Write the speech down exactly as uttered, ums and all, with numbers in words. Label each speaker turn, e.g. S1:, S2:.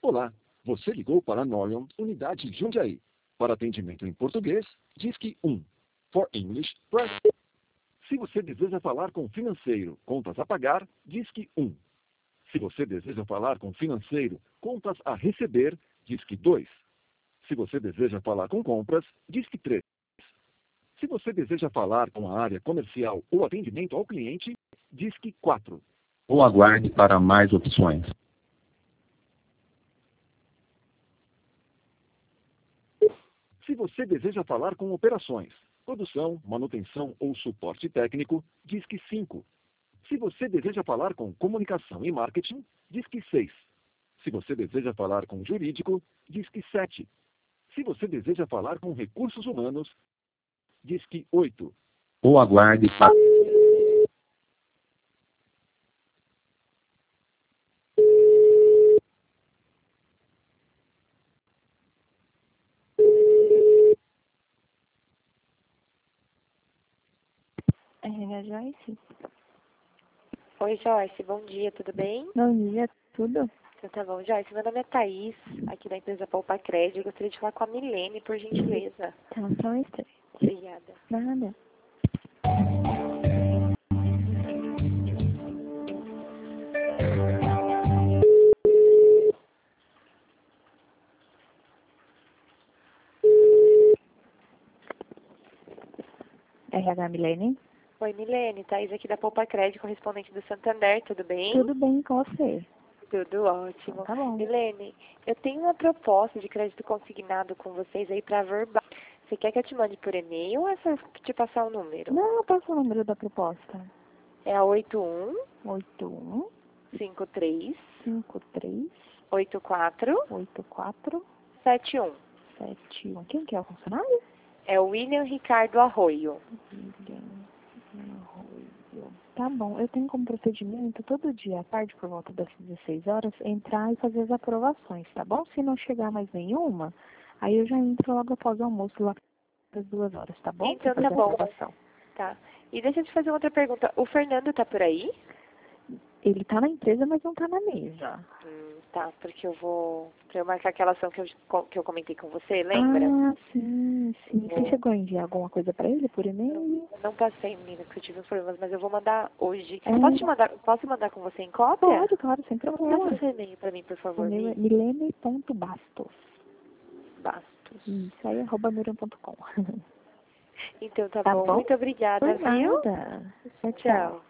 S1: Olá, você ligou para a Norion, unidade Jundiaí. Para atendimento em português, disque um. For English, press. Se você deseja falar com financeiro, contas a pagar, disque um. Se você deseja falar com financeiro, contas a receber, disque dois. Se você deseja falar com compras, disque três. Se você deseja falar com a área comercial ou atendimento ao cliente, disque quatro.
S2: Ou aguarde para mais opções.
S1: Se você deseja falar com operações, produção, manutenção ou suporte técnico, disque cinco. Se você deseja falar com comunicação e marketing, disque seis. Se você deseja falar com jurídico, disque sete. Se você deseja falar com recursos humanos, disque oito.
S2: Ou aguarde para...
S3: R H Joyce?
S4: Oi, Joyce, bom dia, tudo bem?
S3: Bom dia, tudo?
S4: Então tá bom, Joyce, meu nome é Thaís, aqui da empresa Poupa Crédito. Eu gostaria de falar com a Milene, por gentileza.
S3: Tá, só um instante.
S4: Obrigada.
S3: Nada. R H Milene?
S4: Oi, Milene, Thaís aqui da Poupa Crédito, correspondente do Santander, tudo bem?
S3: Tudo bem com você?
S4: Tudo ótimo.
S3: Tá bom.
S4: Milene, eu tenho uma proposta de crédito consignado com vocês aí para verbal. Você quer que eu te mande por e-mail ou é só te passar o número?
S3: Não, passa o número da proposta.
S4: É a oito um
S3: oito um
S4: cinco três
S3: cinco três
S4: oito quatro
S3: oito quatro
S4: sete um.
S3: sete um. Quem que é o funcionário?
S4: É o William Ricardo Arroio.
S3: William Arroio. Tá bom, eu tenho como procedimento todo dia à tarde, por volta das dezesseis horas, entrar e fazer as aprovações, tá bom? Se não chegar mais nenhuma, aí eu já entro logo após o almoço, lá às duas horas, tá bom?
S4: Então
S3: Pra
S4: tá
S3: fazer a
S4: bom.
S3: aprovação.
S4: Tá. E deixa eu te fazer outra pergunta. O Fernando tá por aí?
S3: Ele tá na empresa, mas não tá na mesa.
S4: Hum, tá, porque eu vou... Pra eu marcar aquela ação que eu, que eu comentei com você, lembra?
S3: Ah, sim, sim. Você
S4: Vou.
S3: chegou a enviar alguma coisa pra ele por e-mail?
S4: Eu não passei, menina, porque eu tive uns problemas, mas eu vou mandar hoje.
S3: É.
S4: Posso te mandar, posso mandar com você em cópia?
S3: Pode, claro, sem
S4: Passa
S3: problema.
S4: o seu e-mail pra mim, por
S3: O
S4: favor,
S3: meu é
S4: Mi.
S3: milene ponto bastos.
S4: Bastos.
S3: Isso aí, arroba miriam ponto com.
S4: Então tá,
S3: Tá
S4: bom.
S3: bom?
S4: Muito obrigada,
S3: Por
S4: viu?
S3: nada. Tchau, tchau.
S4: Tchau.